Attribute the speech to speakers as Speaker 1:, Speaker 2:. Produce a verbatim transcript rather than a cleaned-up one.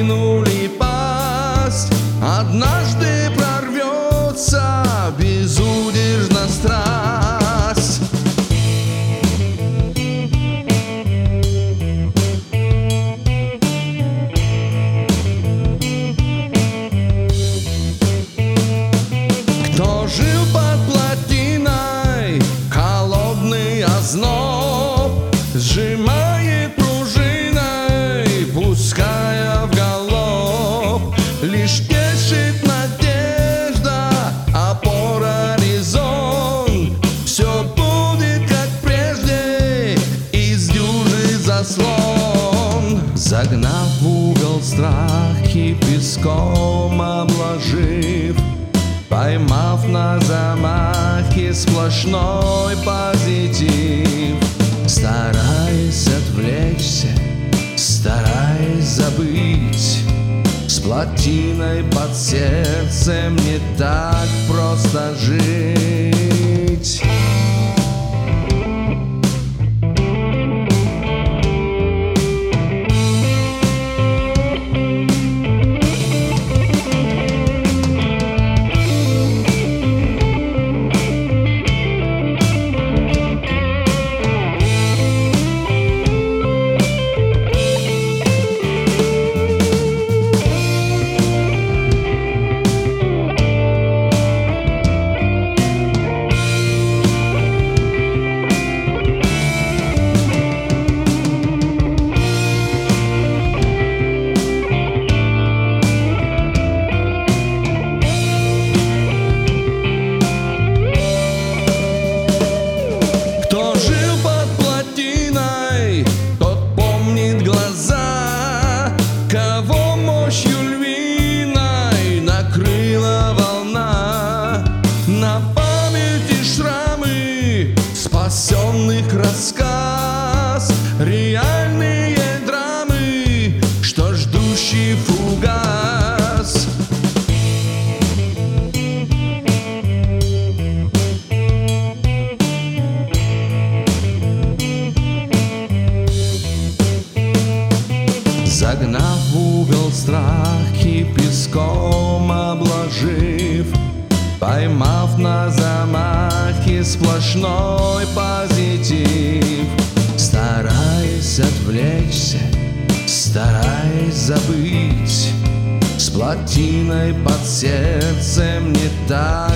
Speaker 1: разинули пасть, однажды прорвется безудержна страсть. Кто жил под плотиной, холодный озноб сжимает пружиной, пуская в галоп. Лишь тешит надежда, опора, резон. Все будет как прежде, из дюжи заслон. Загнав в угол страхи, песком обложив, поймав на замахе сплошной позитив. Стараясь отвлечься, стараясь забыть, с плотиной под сердцем не так просто жить. Кто жил под плотиной, тот помнит глаза, кого мощью львиной накрыла волна. На памяти шрамы спасенных рассказ, реальные драмы, что ждущий фугас. Загнав в угол страхи, песком обложив, поймав на замахе сплошной позитив. Стараясь отвлечься, стараясь забыть, с плотиной под сердцем не так